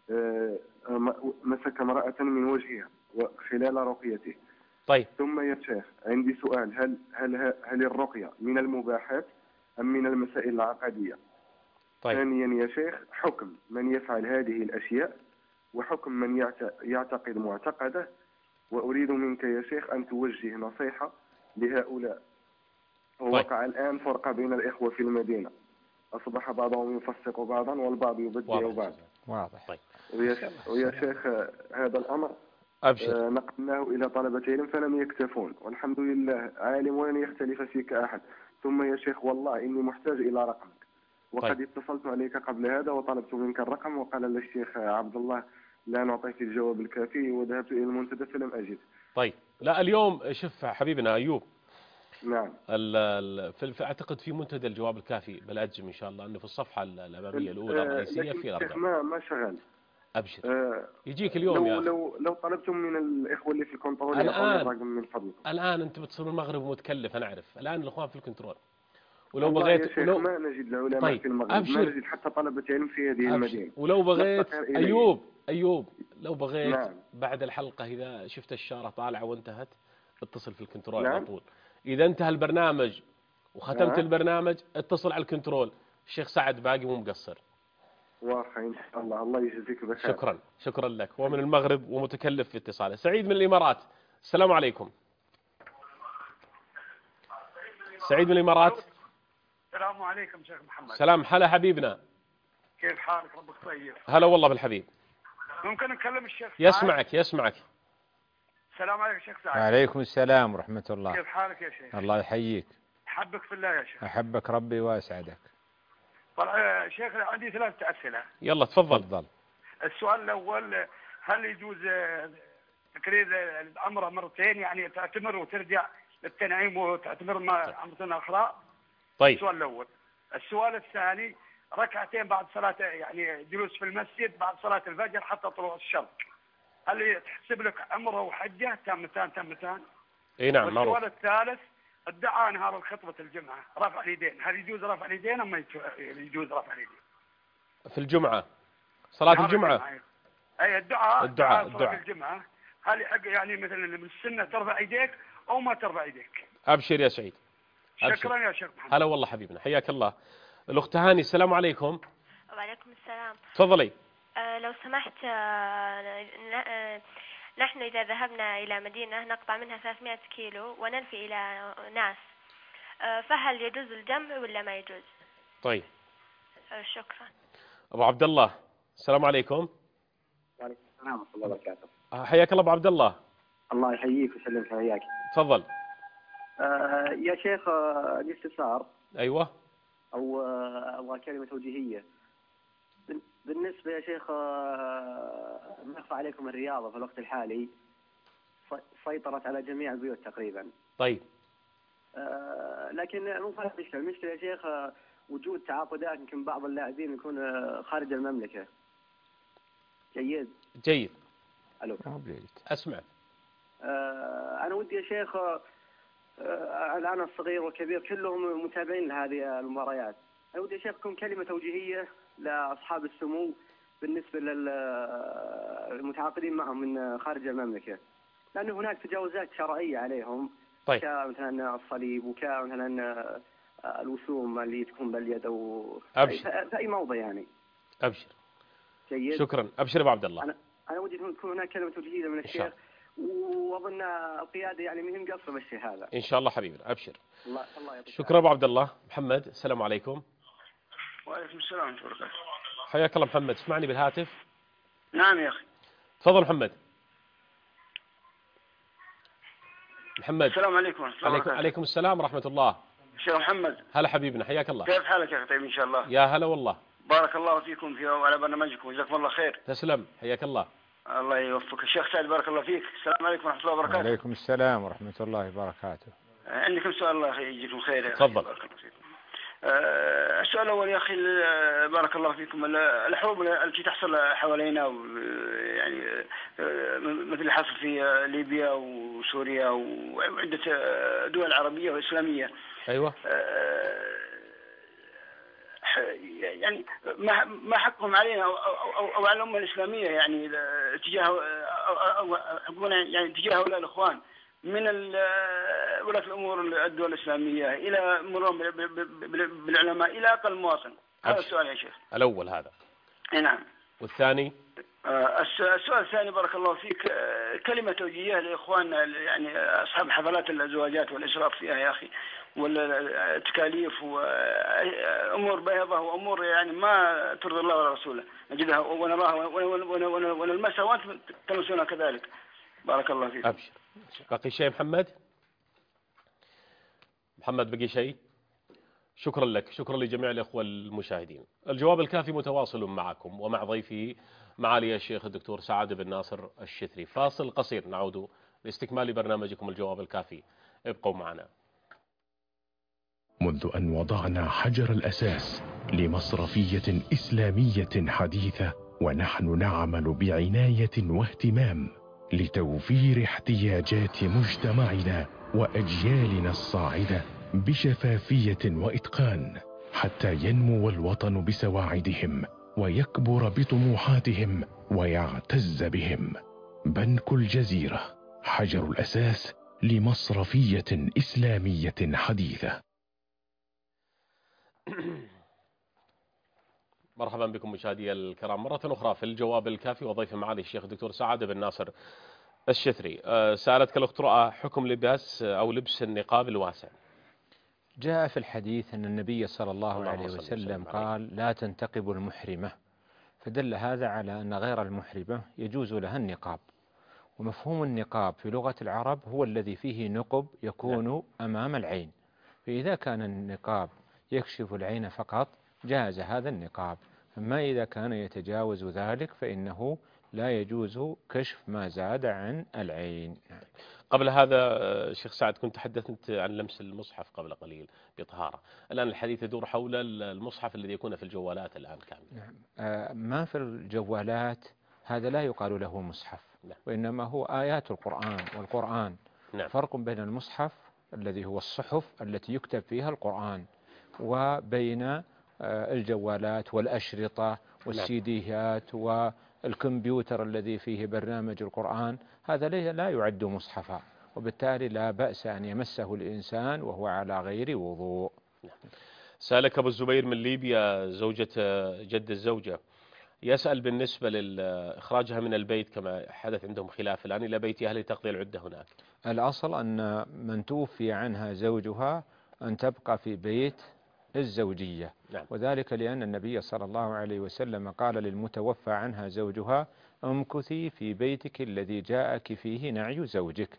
مسك امرأة من وجهها خلال رقيته. طيب. ثم يا شيخ عندي سؤال، هل الرقية من المباحات أم من المسائل العقدية؟ طيب. ثانيا يا شيخ، حكم من يفعل هذه الأشياء وحكم من يعتقد معتقده. وأريد منك يا شيخ أن توجه نصيحة لهؤلاء. ووقع الآن فرقة بين الإخوة في المدينة، أصبح بعضهم يفسق بعضا والبعض يبدع بعض. واضح. طيب. ويا شيخ هذا الأمر أبشر. نقلناه إلى طلبة علم فلم يكتفون، والحمد لله عالم ولن يختلف فيك أحد. ثم يا شيخ والله إني محتاج إلى رقمك، وقد اتصلت عليك قبل هذا وطلبت منك الرقم، وقال لي الشيخ عبد الله لا نعطيك الجواب الكافي، وذهبت إلى المنتدى فلم أجد. طيب، لا اليوم شوف حبيبنا أيوب. نعم. أعتقد في منتدى الجواب الكافي بالأجم إن شاء الله، أنه في الصفحة الأمامية الأولى الرئيسية في الأرقام. ما شغال. أبشر. يجيك اليوم يا أخي. لو طلبتم من الإخوة اللي في الكنترول الآن الرقم من فضلكم. الآن أنت بتصير المغرب متكلف، أنا أعرف. الآن الإخوان في الكنترول، ولو بغيت ما نجد العلماء طيب. في المغرب. أبشر. ما نجد حتى طلبة علم في هذه المدينة. ولو بغيت أيوب لو بغيت نعم. بعد الحلقة إذا شفت الشارة طالعة وانتهت اتصل في الكنترول نعم. على طول. إذا انتهى البرنامج وختمت البرنامج اتصل على الكنترول. الشيخ سعد باقي مو مقصر. واخا إن شاء الله يجزيك بخير. شكرا لك. هو من المغرب ومتكلف في اتصاله. سعيد من الإمارات، السلام عليكم. سعيد من الإمارات. السلام عليكم شيخ محمد. سلام، هلا حبيبنا. كيف حالك؟ ربك طيب. هلا والله بالحبيب. ممكن نكلم الشيخ سعد؟ يسمعك. السلام عليكم شيخ سعد. وعليكم السلام ورحمة الله. كيف حالك يا شيخ؟ الله يحييك. أحبك في الله يا شيخ. أحبك ربي وأسعدك. طيب شيخ عندي 3 أسئلة. يلا تفضل. السؤال الأول، هل يجوز تكرير العمرة مرتين، يعني تعتمر وترجع للتنعيم وتعتمر عمرة أخرى؟ طيب. السؤال الأول. السؤال الثاني، ركعتين بعد صلاة، يعني جلوس في المسجد بعد صلاة الفجر حتى طلوع الشمس، هل تحسب لك عمره وحجة تامتان؟ اي نعم. والسؤال الثالث، الدعاء نهار الخطبة الجمعة رفع اليدين، هل يجوز رفع اليدين أم ما يجوز رفع اليدين؟ في الجمعة، صلاة الجمعة. أي الدعاء صلاة الجمعة، هل يحق يعني مثلا من السنة ترفع يديك أو ما ترفع يديك؟ أبشر يا سعيد. شكرا يا شيخ محمد. هلا والله حبيبنا، حياك الله. الأخت هاني، السلام عليكم. وعليكم السلام. تفضلي. لو سمحت، نحن إذا ذهبنا إلى مدينة نقطع منها 300 كيلو وننفي إلى ناس، فهل يجوز الجمع ولا ما يجوز؟ طيب. شكرا. أبو عبد الله، السلام عليكم. وعليكم السلام ورحمة الله وبركاته. حياك الله أبو عبد الله. الله يحييك ويسلمك وياك. تفضل. يا شيخ عندي استفسار أيوة. أو أبغى كلمة توجيهية. بالنسبة يا شيخ ما يخفى عليكم الرياضة في الوقت الحالي سيطرت على جميع البيوت تقريبا. طيب. لكن مو هذا المشكلة يا شيخ، وجود تعاقدات يمكن بعض اللاعبين يكون خارج المملكة. جيد. جيد. ألو. أسمع. أنا ودي يا شيخ الآن الصغير والكبير كلهم متابعين لهذه المباريات. أنا ودي يا شيخ تكون كلمة توجيهية لأصحاب السمو بالنسبة للمتعاقدين معهم من خارج المملكة، لأن هناك تجاوزات شرعية عليهم. طيب. كمثلا الصليب وكمثلا الوسوم اللي تكون باليد أو أبشر. في أي موضع يعني. أبشر. جيد. شكرا. أبشر أبو عبد الله. أنا ودي تكون هناك كلمة توجيهية من الشيخ، وأظن القيادة يعني مهم قصر بالشيء هذا. إن شاء الله حبيبنا. أبشر. الله يعطيك. شكرا أبو عبد الله. محمد، السلام عليكم. وعليكم السلام ورحمة الله وبركاته. حياك الله محمد، اسمعني بالهاتف. نعم يا أخي. تفضل محمد. محمد. السلام عليكم ورحمة الله وبركاته. عليكم السلام ورحمة الله. شيخ محمد. هلا حبيبنا، حياك الله. كيف حالك يا أخي؟ طيب إن شاء الله. يا هلا والله. بارك الله فيكم وعلى برنامجكم، جزاكم الله خير. تسلم، حياك الله. الله يوفقك. الشيخ سعد بارك الله فيك. السلام عليكم ورحمة الله وبركاته. وعليكم السلام ورحمة الله وبركاته. عندي كم سؤال الله يجزيكم خير. تفضل. بارك الله فيكم. السؤال الأول يا أخي بارك الله فيكم، الحروب التي تحصل حوالينا يعني مثل اللي حصل في ليبيا وسوريا وعدة دول عربية وإسلامية. أيوة. يعني ما حقهم علينا أو على الأمة الإسلامية يعني تجاه يعني تجاه هؤلاء الإخوان من ولاة الأمور الدول الإسلامية إلى مرورهم بالعلماء إلى أقل مواطن. هذا السؤال يا شيخ. الأول هذا. نعم. والثاني؟ السؤال الثاني بارك الله فيك، كلمة توجيهية لإخواننا يعني أصحاب حفلات الزواجات والإسراف فيها يا أخي، والتكاليف وأمور بيضة وأمور يعني ما ترضي الله ورسوله نجدها ونراها ونلمسها وأنتم تلمسونها كذلك. بارك الله فيك. أبشر. بقي شيء محمد؟ محمد بقي شيء؟ شكرا لك، شكرا لجميع الأخوة المشاهدين. الجواب الكافي متواصل معكم ومع ضيفي معالي الشيخ الدكتور سعد بن ناصر الشثري. فاصل قصير نعود لاستكمال برنامجكم الجواب الكافي، ابقوا معنا. منذ أن وضعنا حجر الأساس لمصرفية إسلامية حديثة، ونحن نعمل بعناية واهتمام لتوفير احتياجات مجتمعنا وأجيالنا الصاعدة بشفافية وإتقان، حتى ينمو الوطن بسواعدهم ويكبر بطموحاتهم ويعتز بهم. بنك الجزيرة، حجر الأساس لمصرفية إسلامية حديثة. مرحبا بكم مشاهدي الكرام مرة أخرى في الجواب الكافي، وضيف معالي الشيخ الدكتور سعد بن ناصر الشثري. سألتك الأخت رؤى حكم لباس أو لبس النقاب الواسع. جاء في الحديث أن النبي صلى الله عليه وسلم قال: لا تنتقب المحرمة، فدل هذا على أن غير المحرمة يجوز لها النقاب. ومفهوم النقاب في لغة العرب هو الذي فيه نقب يكون أمام العين، فإذا كان النقاب يكشف العين فقط جاز هذا النقاب، أما إذا كان يتجاوز ذلك فإنه لا يجوز كشف ما زاد عن العين. قبل هذا شيخ سعد كنت تحدثت عن لمس المصحف قبل قليل بطهارة، الآن الحديث يدور حول المصحف الذي يكون في الجوالات الآن كامل. نعم. ما في الجوالات هذا لا يقال له مصحف. نعم. وإنما هو آيات القرآن، والقرآن نعم. فرق بين المصحف الذي هو الصحف التي يكتب فيها القرآن وبين الجوالات والأشرطة والسيديات والكمبيوتر الذي فيه برنامج القرآن، هذا لا يعد مصحفا، وبالتالي لا بأس أن يمسه الإنسان وهو على غير وضوء. سألك أبو الزبير من ليبيا زوجة جد الزوجة، يسأل بالنسبة لإخراجها من البيت كما حدث عندهم خلاف الآن إلى بيت أهلها تقضي العدة هناك. الأصل أن من توفي عنها زوجها أن تبقى في بيت الزوجية. نعم. وذلك لأن النبي صلى الله عليه وسلم قال للمتوفى عنها زوجها: امكثي في بيتك الذي جاءك فيه نعي زوجك.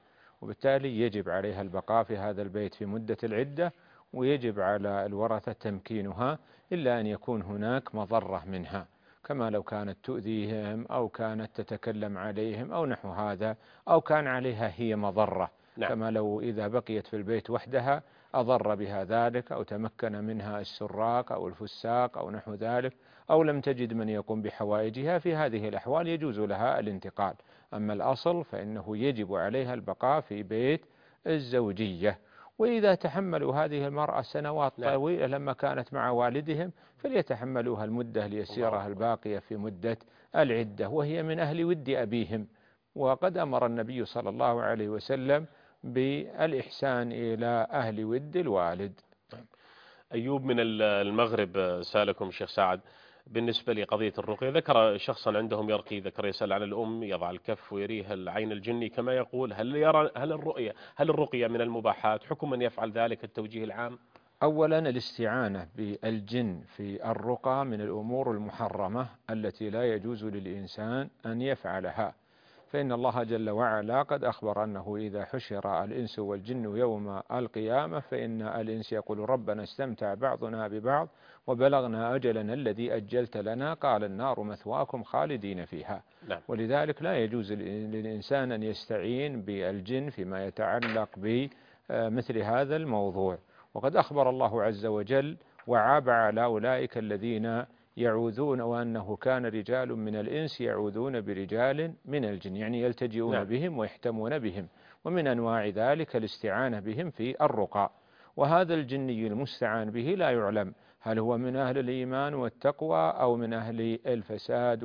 وبالتالي يجب عليها البقاء في هذا البيت في مدة العدة، ويجب على الورثة تمكينها إلا أن يكون هناك مضرة منها، كما لو كانت تؤذيهم أو كانت تتكلم عليهم أو نحو هذا، أو كان عليها هي مضرة. نعم. كما لو إذا بقيت في البيت وحدها أضر بها ذلك، أو تمكن منها السراق أو الفساق أو نحو ذلك، أو لم تجد من يقوم بحوائجها، في هذه الأحوال يجوز لها الانتقال. أما الأصل فإنه يجب عليها البقاء في بيت الزوجية. وإذا تحملوا هذه المرأة سنوات طويلة لما كانت مع والدهم فليتحملوها المدة اليسيرة الباقية في مدة العدة، وهي من أهل ود أبيهم. وقد أمر النبي صلى الله عليه وسلم بالإحسان إلى أهل ود الوالد. أيوب من المغرب سألكم الشيخ سعد بالنسبة لقضية الرقية، ذكر شخصا عندهم يرقي، ذكر يسأل عن الأم يضع الكف ويريها العين الجني كما يقول، هل الرقية من المباحات؟ حكم من يفعل ذلك التوجيه العام؟ أولا الاستعانة بالجن في الرقى من الأمور المحرمة التي لا يجوز للإنسان أن يفعلها، فإن الله جل وعلا قد أخبر أنه إذا حشر الإنس والجن يوم القيامة فإن الإنس يقول ربنا استمتع بعضنا ببعض وبلغنا أجلنا الذي أجلت لنا، قال النار مثواكم خالدين فيها. نعم. ولذلك لا يجوز للإنسان أن يستعين بالجن فيما يتعلق بمثل هذا الموضوع. وقد أخبر الله عز وجل وعاب على أولئك الذين يعوذون، وأنه كان رجال من الإنس يعوذون برجال من الجن، يعني يلتجئون بهم ويحتمون بهم. ومن أنواع ذلك الاستعانة بهم في الرقى. وهذا الجني المستعان به لا يعلم هل هو من أهل الإيمان والتقوى أو من أهل الفساد،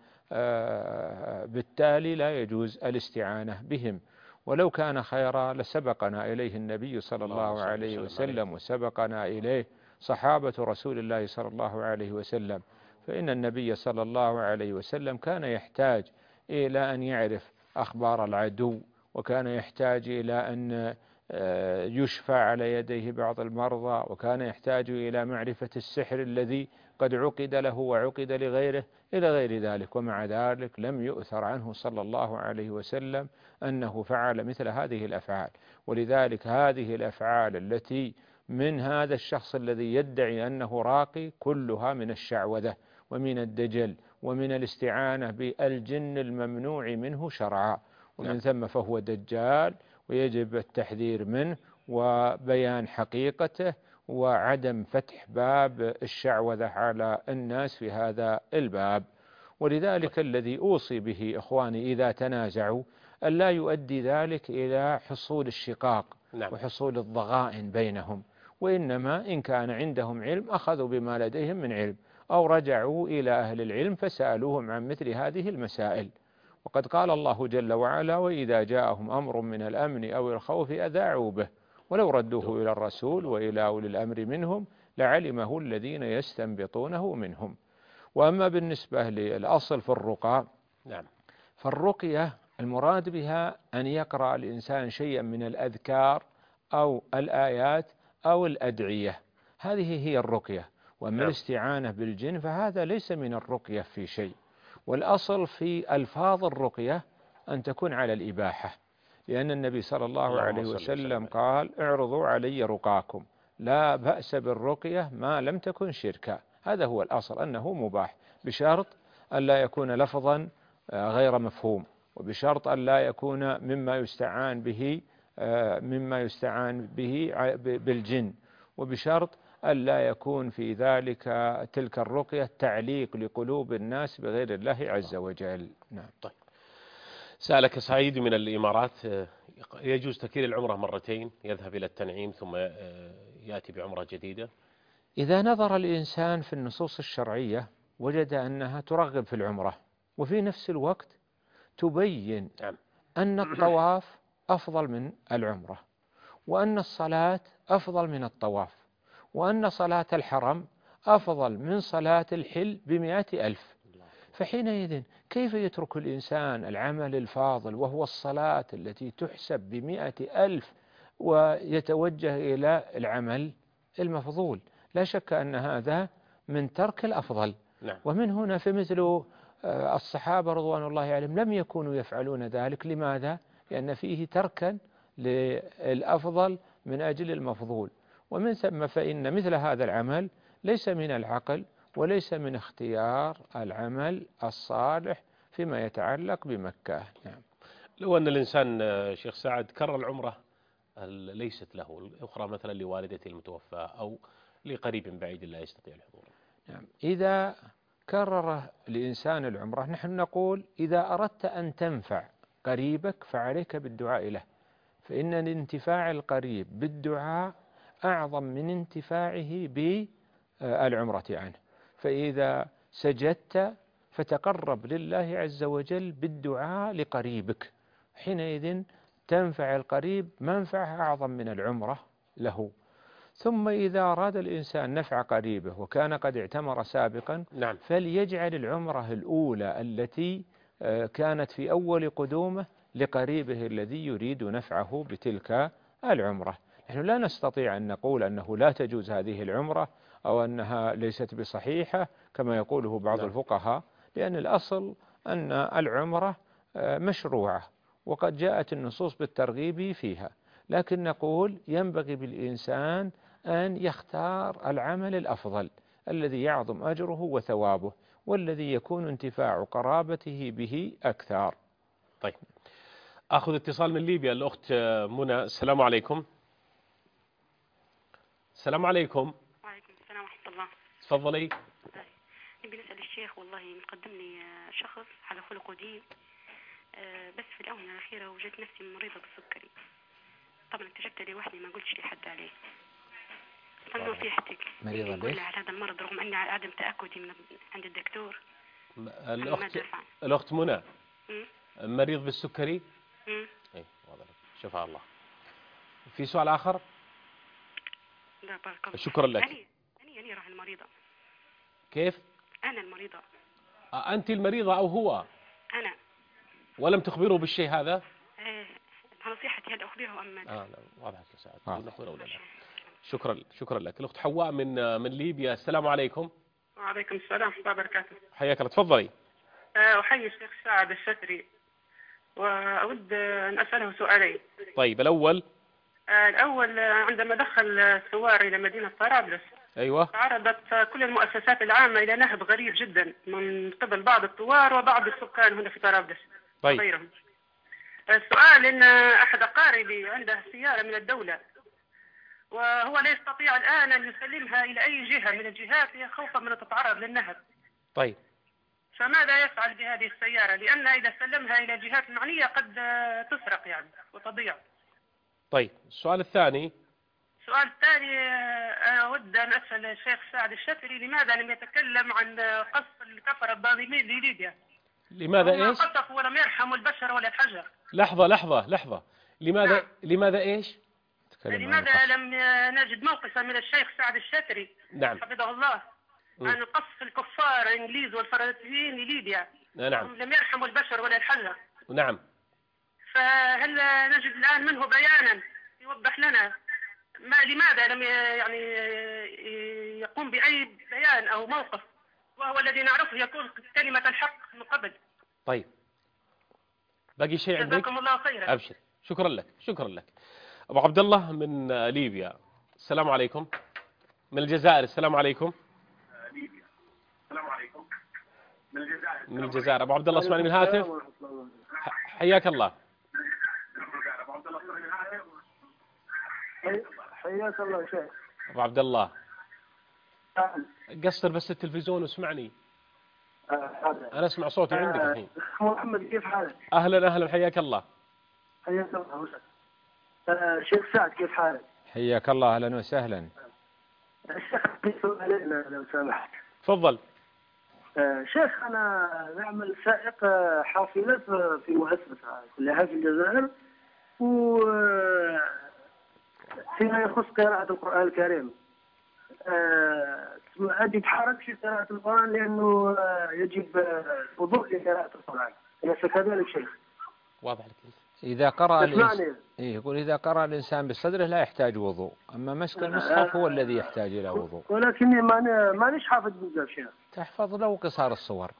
وبالتالي لا يجوز الاستعانة بهم. ولو كان خيرا لسبقنا إليه النبي صلى الله عليه وسلم وسبقنا إليه صحابة رسول الله صلى الله عليه وسلم، فإن النبي صلى الله عليه وسلم كان يحتاج إلى أن يعرف أخبار العدو، وكان يحتاج إلى أن يشفى على يديه بعض المرضى، وكان يحتاج إلى معرفة السحر الذي قد عقد له وعقد لغيره إلى غير ذلك. ومع ذلك لم يؤثر عنه صلى الله عليه وسلم أنه فعل مثل هذه الأفعال. ولذلك هذه الأفعال التي من هذا الشخص الذي يدعي أنه راقي كلها من الشعوذة ومن الدجل ومن الاستعانة بالجن الممنوع منه شرعا، ومن ثم فهو دجال، ويجب التحذير منه وبيان حقيقته وعدم فتح باب الشعوذة على الناس في هذا الباب. ولذلك الذي أوصي به إخواني إذا تنازعوا أن لا يؤدي ذلك إلى حصول الشقاق وحصول الضغائن بينهم، وإنما إن كان عندهم علم أخذوا بما لديهم من علم، أو رجعوا إلى أهل العلم فسألوهم عن مثل هذه المسائل. وقد قال الله جل وعلا وإذا جاءهم أمر من الأمن أو الخوف أذاعوا به ولو ردوه إلى الرسول وإلى أولي الأمر منهم لعلمه الذين يستنبطونه منهم. وأما بالنسبة للأصل في الرقى، فالرقية المراد بها أن يقرأ الإنسان شيئا من الأذكار أو الآيات أو الأدعية، هذه هي الرقية. وأما الاستعانة بالجن فهذا ليس من الرقية في شيء. والأصل في ألفاظ الرقية أن تكون على الإباحة، لأن النبي صلى الله عليه وسلم قال اعرضوا علي رقاكم، لا بأس بالرقية ما لم تكن شركا. هذا هو الأصل أنه مباح، بشرط أن لا يكون لفظا غير مفهوم، وبشرط أن لا يكون مما يستعان به بالجن، وبشرط أن لا يكون في ذلك تلك الرقية تعليق لقلوب الناس بغير الله عز وجل. نعم. طيب. سألك سعيد من الإمارات، يجوز تكرير العمرة مرتين، يذهب إلى التنعيم ثم يأتي بعمرة جديدة؟ إذا نظر الإنسان في النصوص الشرعية وجد أنها ترغب في العمرة، وفي نفس الوقت تبين أن الطواف أفضل من العمرة، وأن الصلاة أفضل من الطواف، وأن صلاة الحرم أفضل من صلاة الحل ب100,000، فحينئذ كيف يترك الإنسان العمل الفاضل وهو الصلاة التي تحسب ب100,000 ويتوجه إلى العمل المفضول؟ لا شك أن هذا من ترك الأفضل. ومن هنا فمثل الصحابة رضوان الله عليهم لم يكونوا يفعلون ذلك. لماذا؟ لأن فيه تركا للأفضل من أجل المفضول، ومن ثم فإن مثل هذا العمل ليس من العقل وليس من اختيار العمل الصالح فيما يتعلق بمكة. نعم. لو أن الإنسان شيخ سعد كرر العمرة ليست له، الأخرى مثلا لوالدته المتوفاة أو لقريب بعيد لا يستطيع الحضور. نعم. إذا كرر الإنسان العمرة نحن نقول إذا أردت أن تنفع قريبك فعليك بالدعاء له، فإن الانتفاع القريب بالدعاء أعظم من انتفاعه بالعمرة عنه. فإذا سجدت فتقرب لله عز وجل بالدعاء لقريبك، حينئذ تنفع القريب منفعة أعظم من العمرة له. ثم إذا أراد الإنسان نفع قريبه وكان قد اعتمر سابقا، نعم. فليجعل العمرة الأولى التي كانت في أول قدومه لقريبه الذي يريد نفعه بتلك العمرة. نحن لا نستطيع أن نقول أنه لا تجوز هذه العمرة أو أنها ليست بصحيحة كما يقوله بعض الفقهاء، لأن الأصل أن العمرة مشروعة وقد جاءت النصوص بالترغيب فيها، لكن نقول ينبغي بالإنسان أن يختار العمل الأفضل الذي يعظم أجره وثوابه والذي يكون انتفاع قرابته به أكثر. طيب، أخذ اتصال من ليبيا الأخت منى. السلام عليكم. السلام عليكم. وعليكم السلام ورحمة الله. تفضلي. نبي نسأل الشيخ، والله مقدم لي شخص على خلق دين، بس في الآونة الأخيرة وجدت نفسي مريضة بالسكري. طبعا اكتشفت لي وحدي، ما قلتش لي حد عليه. نصيحتك مريضة ليش؟ على هذا المرض رغم أني على عدم تأكدي من عند الدكتور. الأخت منى مريض بالسكري؟ اي واضح. شفاء الله. في سؤال آخر؟ لا بارك الله. شكرا لك. أنا راح المريضة. كيف؟ أنا المريضة. أنت المريضة أو هو؟ أنا. ولم تخبره بالشيء هذا؟ نصيحتي هل أخبره أم ماذا؟ لا واضح يا سعد. نخبره ولا لا؟ شكرا لك. الأخت حواء من ليبيا. السلام عليكم. وعليكم السلام ورحمة الله وبركاته. حياك الله. تفضلي. أحيي الشيخ سعد الشتري وأود أن أسأله سؤالين. طيب، الأول عندما دخل ثوار إلى مدينة طرابلس، أيوة، تعرضت كل المؤسسات العامة إلى نهب غريب جدا من قبل بعض الثوار وبعض السكان هنا في طرابلس. طيب. وغيرهم. السؤال إن أحد أقاربي عنده سيارة من الدولة، وهو لا يستطيع الآن أن يسلمها إلى أي جهة من الجهات خوفا من تتعرض للنهب. طيب، فماذا يفعل بهذه السيارة؟ لأن إذا سلمها إلى الجهات المعنية قد تسرق يعني وتضيع. طيب، السؤال الثاني. السؤال الثاني، أود أن أسأل الشيخ سعد الشتري لماذا لم يتكلم عن قصف الكفرة الظالمين لليبيا؟ لماذا إيش؟ قصفوا ولم يرحموا البشر ولا الحجر. لحظة. لماذا نعم. لماذا إيش؟ لماذا لم نجد موقفا من الشيخ سعد الشتري نعم حفظه الله عن قصف الكفار الإنجليز والفرنسيين لليبيا؟ نعم. لم يرحموا البشر ولا الحجر. نعم. فهل نجد الآن منه بيانا يوضح لنا لماذا لم يعني يقوم بأي بيان أو موقف، وهو الذي نعرفه يكون كلمة الحق من قبل. طيب، باقي شيء عندك؟ جزاكم الله خيرا. أبشر. شكرا لك. أبو عبد الله من ليبيا. السلام عليكم. من الجزائر. السلام عليكم. من الجزائر. أبو عبد الله اسمعني من الهاتف. حياك الله. حياك الله شيخ. أبو عبد الله قصر بس التلفزيون واسمعني. أنا أسمع صوتي عندك الحين. محمد كيف حالك؟ أهلا حياك الله. حياك الله. شيخ سعد كيف حالك؟ حياك الله. أهلا وسهلا. الشيخ سؤالين لو سمحت. تفضل. شيخ أنا نعمل سائق حافلة في مؤسسة كلها في الجزائر، فيما يخص قراءة القرآن الكريم. أجد حرج في قراءة القرآن لأنه يجب الوضوء لقراءة القرآن. أليس كذلك شيخ؟ واضح لك. إذا قرأ الإنسان يقول إذا قرأ الإنسان بصدره لا يحتاج وضوء، أما مسك المصحف هو الذي يحتاج إلى وضوء. ولكني مانيش حافظ بزاف شيخ. تحفظ له قصار الصور.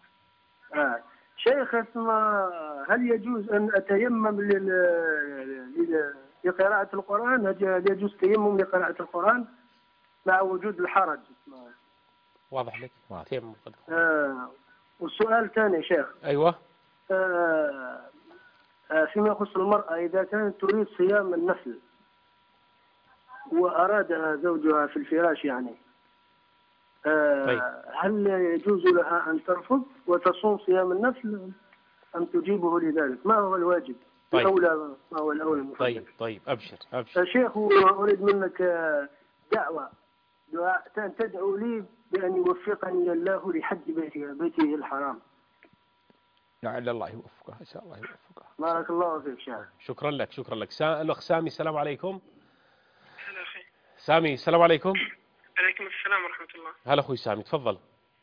شيخ هل يجوز أن أتيمم لقراءة القرآن، هل يجوز تيمم لقراءة القرآن مع وجود الحرج؟ واضح لك؟ تيمم. والسؤال الثاني يا شيخ. أيوة. فيما يخص المرأة إذا كانت تريد صيام النفل وأرادها زوجها في الفراش يعني، طيب. هل يجوز لها أن ترفض وتصوم صيام النفل أم تجيبه لذلك؟ ما هو الواجب؟ طيب. الأولى ما هو الأولى المفضل؟ طيب أبشر. شيخ، أريد منك دعوة، دعاء تدعو لي بأن يوفقني الله لحج بيته الحرام. لعل الله يوفقه، إن شاء الله يوفقه. بارك الله فيك شيخ. شكرا لك. الأخ سامي، السلام عليكم. هلا أخي سامي، السلام عليكم. عليكم السلام ورحمة الله. هلا أخوي سامي، تفضل.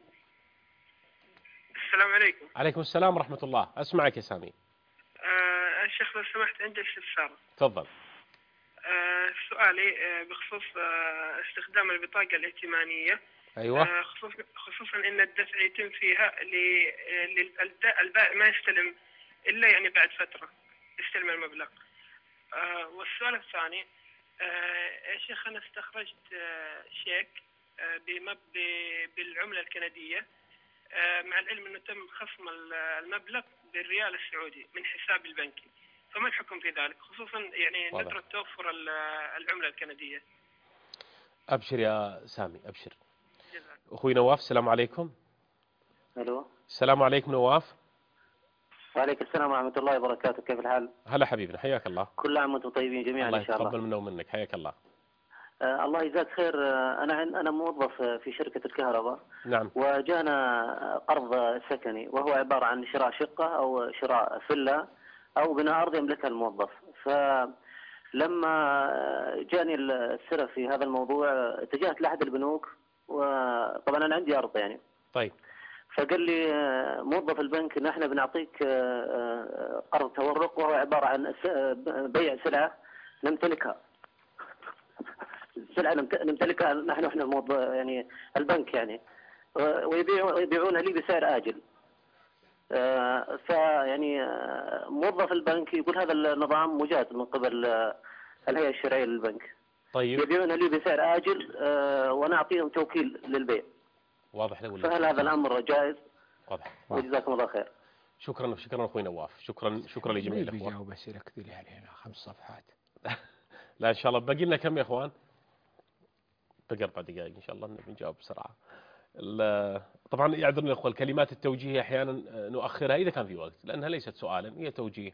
السلام عليكم. عليكم السلام ورحمة الله، أسمعك يا سامي. الشيخ لو سمحت عندي استفسار. تفضل. سؤالي بخصوص استخدام البطاقة الائتمانية. أيوة. خصوصا أن الدفع يتم فيها البائع ما يستلم إلا يعني بعد فترة يستلم المبلغ. والسؤال الثاني، يا شيخ أنا استخرجت شيك بالعملة الكندية، مع العلم أنه تم خصم المبلغ بالريال السعودي من حسابي البنكي، فما الحكم في ذلك خصوصا يعني ندرة توفر العملة الكندية؟ أبشر يا سامي، أبشر. أخوي نواف، السلام عليكم. الو. السلام عليكم نواف. وعليكم السلام ورحمة الله وبركاته، كيف الحال؟ هلا حبيبنا، حياك الله. كل عام وانتم طيبين جميعا إن شاء الله. الله يتقبل منا ومنك، حياك الله. الله يجزاك خير. أنا موظف في شركة الكهرباء. نعم. وجانا قرض سكني وهو عبارة عن شراء شقة أو شراء فيلا أو بناء أرض يملكها الموظف. فلما جاني السرف في هذا الموضوع اتجهت لأحد البنوك، وطبعا أنا عندي أرض يعني. طيب. فقال لي موظف البنك ان احنا بنعطيك قرض تورق وهو عباره عن بيع سلعه نمتلكها. سلعه نمتلكها نحن احنا يعني البنك يعني، ويبيعونها لي بسعر اجل. فيعني موظف البنك يقول هذا النظام مجاز من قبل الهيئه الشرعيه للبنك. طيب. يبيعونها لي بسعر اجل وانا اعطيهم توكيل للبيع. واضح له. فهل هذا الأمر جائز؟ واضح. وجزاكم الله خير. شكرا أخوي نواف، شكرا لجميع الأخوة. بيجاوب أسئلة كثير علينا 5 صفحات. لا إن شاء الله باقي لنا كم يا إخوان؟ باقي 4 دقائق إن شاء الله بنجاوب بسرعة. طبعا يعذرني الأخوة، الكلمات التوجيهية أحيانا نؤخرها إذا كان في وقت، لأنها ليست سؤالا، هي توجيه.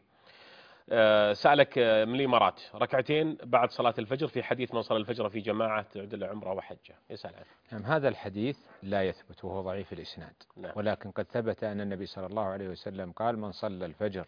سألك من الإمارات ركعتين بعد صلاة الفجر في حديث من صلى الفجر في جماعة تعدل عمره وحجة، يسأل عنه. نعم، هذا الحديث لا يثبت وهو ضعيف الإسناد. نعم. ولكن قد ثبت أن النبي صلى الله عليه وسلم قال: من صلى الفجر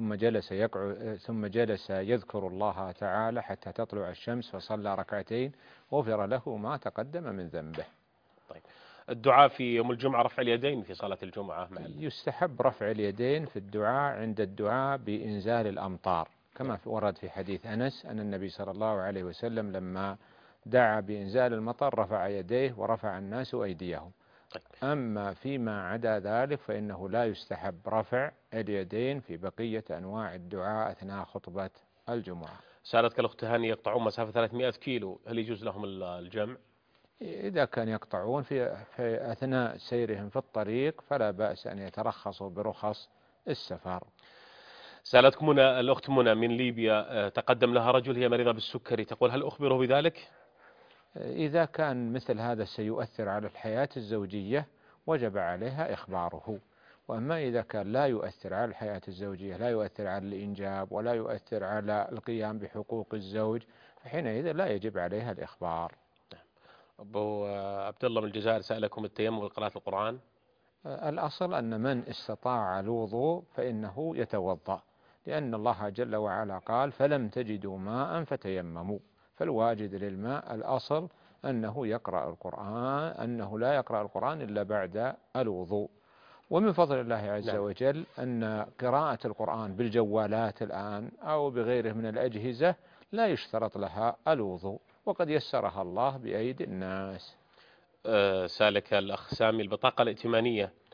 ثم جلس يذكر الله تعالى حتى تطلع الشمس فصلى ركعتين غفر له ما تقدم من ذنبه. طيب، الدعاء في يوم الجمعة رفع اليدين في صلاة الجمعة يستحب رفع اليدين في الدعاء عند الدعاء بإنزال الأمطار، كما ورد في حديث أنس أن النبي صلى الله عليه وسلم لما دعا بإنزال المطر رفع يديه ورفع الناس أيديهم. طيب. أما فيما عدا ذلك فإنه لا يستحب رفع اليدين في بقية أنواع الدعاء أثناء خطبة الجمعة. سألتك الأخت هاني يقطعون مسافة 300 كيلو، هل يجوز لهم الجمع؟ إذا كان يقطعون في أثناء سيرهم في الطريق فلا بأس أن يترخصوا برخص السفر. سألتكم الأخت منى من ليبيا، تقدم لها رجل هي مريضة بالسكري، تقول هل أخبره بذلك؟ إذا كان مثل هذا سيؤثر على الحياة الزوجية وجب عليها إخباره. وأما إذا كان لا يؤثر على الحياة الزوجية، لا يؤثر على الإنجاب ولا يؤثر على القيام بحقوق الزوج، فحينئذ لا يجب عليها الإخبار. أبو عبد الله من الجزائر سألكم التيمم وقراءة القرآن. الأصل أن من استطاع الوضوء فإنه يتوضأ، لأن الله جل وعلا قال: فلم تجدوا ماء فتيمموا. فالواجد للماء الأصل أنه يقرأ القرآن، أنه لا يقرأ القرآن إلا بعد الوضوء. ومن فضل الله عز وجل أن قراءة القرآن بالجوالات الآن أو بغيره من الأجهزة لا يشترط لها الوضوء، وقد يسرها الله بأيدي الناس. سالك الأخ سامي البطاقة الائتمانية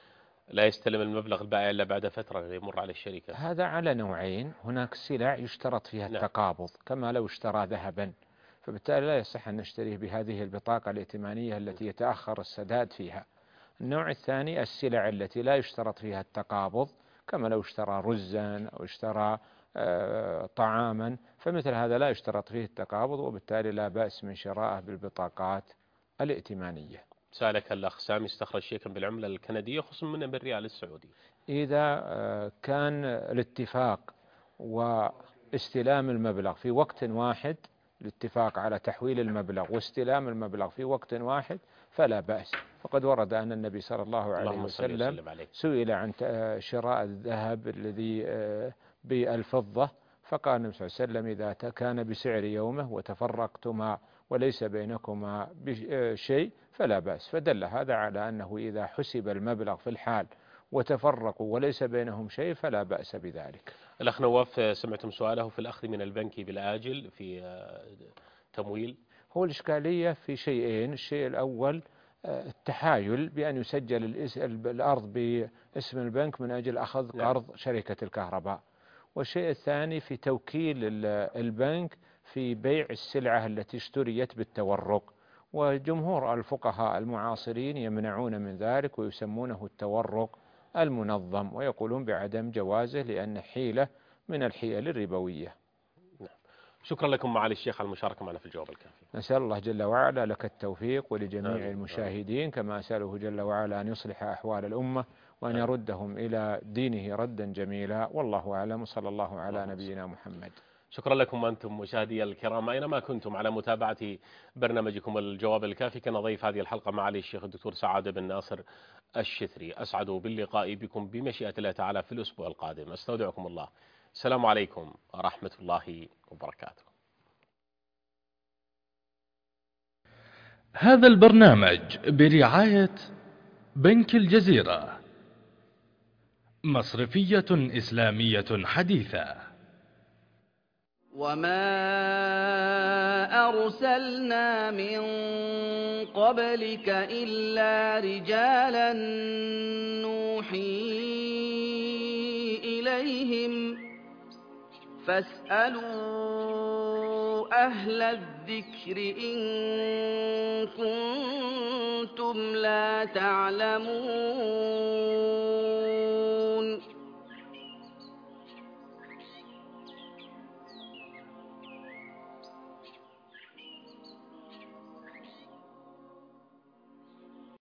لا يستلم المبلغ البائع إلا بعد فترة يمر على الشركة. هذا على نوعين، هناك سلع يشترط فيها التقابض كما لو اشترى ذهبا، فبالتالي لا يصح أن نشتريه بهذه البطاقة الائتمانية التي يتأخر السداد فيها. النوع الثاني السلع التي لا يشترط فيها التقابض كما لو اشترى رزا أو اشترى طعاما، فمثل هذا لا يشترط فيه التقابض، وبالتالي لا بأس من شرائه بالبطاقات الائتمانية. سألك الأخ سامي استخرج شيكا بالعملة الكندية خصوصا من بالريال السعودي. إذا كان الاتفاق واستلام المبلغ في وقت واحد، الاتفاق على تحويل المبلغ واستلام المبلغ في وقت واحد فلا بأس. فقد ورد أن النبي صلى الله عليه وسلم سئل عن شراء الذهب الذي بالفضة، فقال النبي صلى الله عليه وسلم إذا كان بسعر يومه وتفرقتما وليس بينكما شيء فلا بأس. فدل هذا على أنه إذا حسب المبلغ في الحال وتفرقوا وليس بينهم شيء فلا بأس بذلك. الأخ نواف سمعتم سؤاله في الأخذ من البنك بالآجل في تمويل. هو الإشكالية في شيئين، الشيء الأول التحايل بأن يسجل الأرض باسم البنك من أجل أخذ قرض شركة الكهرباء، والشيء الثاني في توكيل البنك في بيع السلعة التي اشتريت بالتورق، وجمهور الفقهاء المعاصرين يمنعون من ذلك ويسمونه التورق المنظم، ويقولون بعدم جوازه لأن حيلة من الحيل الربوية. شكرا لكم معالي الشيخ على المشاركة معنا في الجواب الكافي. نسأل الله جل وعلا لك التوفيق ولجميع المشاهدين، كما أسأله جل وعلا أن يصلح أحوال الأمة وأن يردهم إلى دينه ردا جميلا، والله أعلم، صلى الله على نبينا محمد. شكرا لكم أنتم مشاهدي الكرام أينما كنتم على متابعة برنامجكم الجواب الكافي. كان ضيف هذه الحلقة معالي الشيخ الدكتور سعادة بن ناصر الشثري. أسعد باللقاء بكم بمشيئة الله تعالى في الأسبوع القادم. استودعكم الله. السلام عليكم ورحمة الله وبركاته. هذا البرنامج برعاية بنك الجزيرة، مصرفية إسلامية حديثة. وما أرسلنا من قبلك إلا رجالا نوحي إليهم فاسألوا أهل الذكر إن كنتم لا تعلمون.